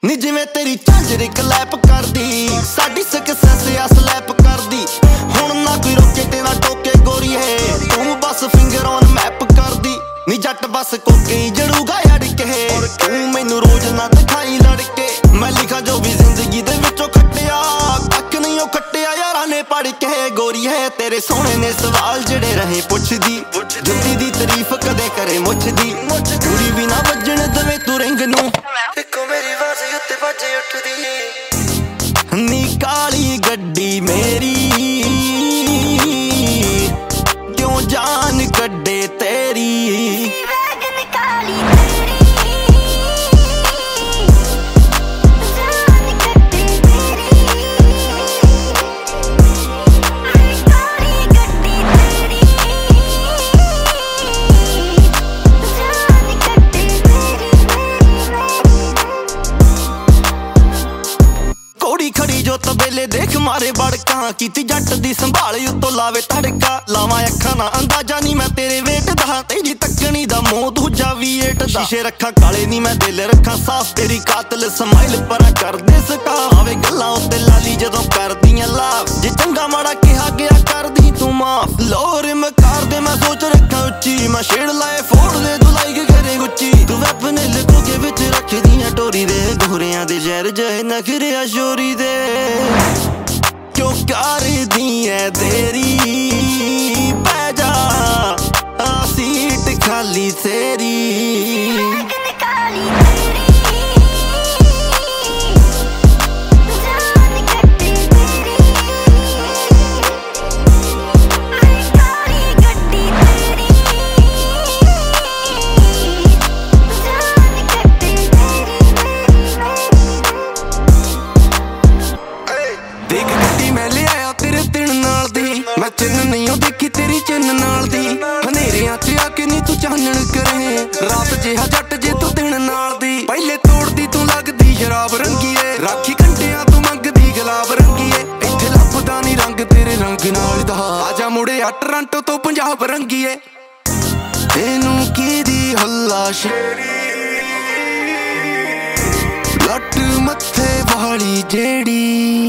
ਨੀ ਜਿਵੇਂ ਤੇਰੀ ਝਾਂਜਰ ਕਲੈਪ ਕਰਦੀ, ਸਾਡੀ ਸਕਸੈਸ ਆ ਸਲੈਪ ਕਰਦੀ। ਹੁਣ ਨਾ ਕੋਈ ਰੋਕੇ ਤੇ ਨਾ ਟੋਕੇ ਗੋਰੀਏ, ਤੂੰ ਬਸ ਫਿੰਗਰ ਔਨ ਮੈਪ ਕਰਦੀ। ਨੀ ਜੱਟ ਬਸ ਕੋਕੇ ਜੜੂਗਾ ਅੜ ਕੇ, ਤੂੰ ਮੈਨੂੰ ਰੋਜ਼ ਨਾ ਦਿਖਾਈ ਲੜਕੇ। ਮੈਂ ਲਿਖਾਂ ਜੋ ਵੀ ਜ਼ਿੰਦਗੀ ਦੇ ਵਿੱਚੋਂ ਖੱਟਿਆ, ਕੱਖ ਨਹੀਂ ਉਹ ਖੱਟਿਆ ਯਾਰਾਂ ਨੇ ਪੜ ਕੇ। ਗੋਰੀਏ ਤੇਰੇ ਸੋਹਣੇ ਨੇ ਸਵਾਲ ਜਿਹੜੇ ਰਹੇ ਪੁੱਛਦੀ, ਜੁੱਤੀ ਦੀ ਤਾਰੀਫ ਕਦੇ ਕਰੇ ਮੁੱਛਦੀ। ਪੂਰੀ ਵੀ ਨਾ ਵੱਜਣ ਦਵੇ ਤੂੰ ਰਿੰਗ ਨੂੰ, ਇੱਕੋ ਮੇਰੀ ਆਵਾਜ਼ ਉੱਤੇ ਵੱਜ ਉੱਠਦੀ। ਨੀ ਕਾਲੀ ਗੱਡੀ ਮੇਰੀ ਕਿਉਂ ਜਾਨ ਕੱਢੇ ਤੇਰੀ। ਖੜੀ ਜੋ ਤਬੇਲੇ ਦੇਖ ਮਾਰੇ ਬੜਕਾਂ, ਕੀਤੀ ਜੱਟ ਦੀ ਸੰਭਾਲ ਉੱਤੋਂ ਲਾਵੇ ਤੜਕਾ। ਲਾਵਾਂ ਅੱਖਾਂ ਨਾ ਅੰਦਾਜ਼ਾ ਨੀ ਮੈਂ ਤੇਰੇ ਵੇਟ ਦਾ, ਤੇਰੀ ਤੱਕਣੀ ਦਾ ਮੂੰਹ ਦੂਜਾ V8 ਦਾ। ਸ਼ੀਸ਼ੇ ਰੱਖਾਂ ਕਾਲੇ ਨੀ ਮੈਂ ਦਿਲ ਰੱਖਾਂ ਸਾਫ਼, ਤੇਰੀ ਕਾਤਲ ਸਮਾਈਲ ਪਰਾਂ ਕਰਦੇ ਸਕਾ। ਆਵੇ ਗੱਲਾਂ ਉੱਤੇ ਲਾਲੀ ਜਦੋਂ ਕਰਦੀਆਂ ਲਾਭ, ਜੇ ਚੰਗਾ ਮਾੜਾ ਕਿਹਾ ਗਿਆ ਕਰਦੀ ਤੂੰ ਮਾਫ। ਲੋਰ ਮਕਾਰਦੇ ਮੈਂ ਸੋਚ ਰੱਖਾਂ ਉੱਚੀ, ਮੈਂ ਛੇੜ ਲਾਏ ਫੋੜ ਦੇ ਦੁਲਾਈ ਕੇ ਘਰੇ ਗੁੱਚੀ। ਤੂੰ ਵੈਪਨ ਲੁਕੋ ਕੇ ਵਿੱਚ ਰੱਖਦੀਆਂ ਟੋਰੀ ਦੇ, ਗੋਰਿਆਂ ਦੇ ਜ਼ਹਿਰ ਜਿਹੇ ਨਖਰੇ ਸ਼ੋਰੀ ਦੇ। ਕਿਉਂ ਕਰਦੀ ਐ ਦੇਰੀ, ਪੈ ਜਾ ਆ ਸੀਟ ਖਾਲੀ ਤੇਰੀ। ਦੇਖ ਗੱਡੀ ਮੈਂ ਲਿਆਇਆ ਤੇਰੇ ਦਿਨ ਨਾਲ ਦੀ, ਮੈਂ ਚਿੰਨ ਨਹੀਂ ਉਹ ਦੇਖੀ ਤੇਰੀ ਚਿੰਨ ਨਾਲ ਦੀ। ਹਨੇਰਿਆਂ ਚ ਆ ਕੇ ਨੀ ਤੂੰ ਚਾਨਣ ਕਰੇ, ਰਾਤ ਜਿਹਾ ਜੱਟ ਜੇ ਤੂੰ ਦਿਨ ਨਾਲ ਦੀ। ਪਹਿਲੇ ਤੋੜਦੀ ਤੂੰ ਲੱਗਦੀ ਸ਼ਰਾਬ ਰੰਗੀਏ, ਰਾਖੀ ਘੰਟਿਆਂ ਤੂੰ ਮੰਗਦੀ ਗੁਲਾਬ ਰੰਗੀਏ। ਇੱਥੇ ਲੱਭਦਾ ਨੀ ਰੰਗ ਤੇਰੇ ਰੰਗ ਨਾਲ ਦਾ, ਆਜਾ ਮੁੜਿਆ ਟੋਰਾਂਟੋ ਤੋਂ ਪੰਜਾਬ ਰੰਗੀਏ। ਤੈਨੂੰ ਕਿਹਦੀ ਹੱਲਾ ਸ਼ੇਰੀ, ਲੱਟ ਮੱਥੇ ਵਾਲੀ ਜਿਹੜੀ।